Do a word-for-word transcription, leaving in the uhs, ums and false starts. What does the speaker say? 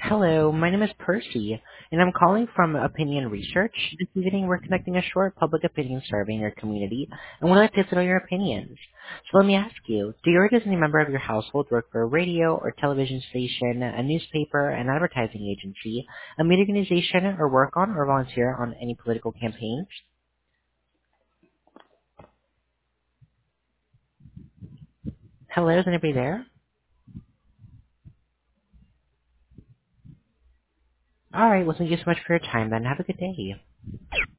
Hello, my name is Percy, and I'm calling from Opinion Research. This evening, we're conducting a short public opinion survey in your community, and we'd like to know your opinions. So let me ask you, do you or does any member of your household work for a radio or television station, a newspaper, an advertising agency, a media organization, or work on or volunteer on any political campaigns? Hello, is anybody there? All right, well, thank you so much for your time, then. Have a good day.